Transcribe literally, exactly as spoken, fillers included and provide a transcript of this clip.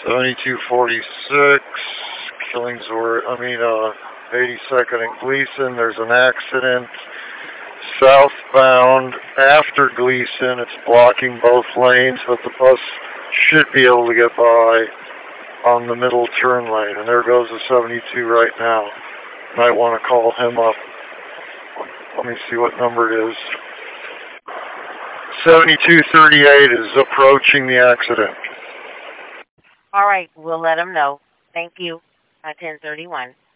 seventy-two forty-six, Killingsworth, I mean, uh, eighty-second and Gleason. There's an accident southbound after Gleason. It's blocking both lanes, but the bus should be able to get by on the middle turn lane. And there goes the seventy-two right now. Might want to call him up. Let me see what number it is. seventy-two thirty-eight is approaching the accident. All right, we'll let him know. Thank you. Uh, ten thirty-one.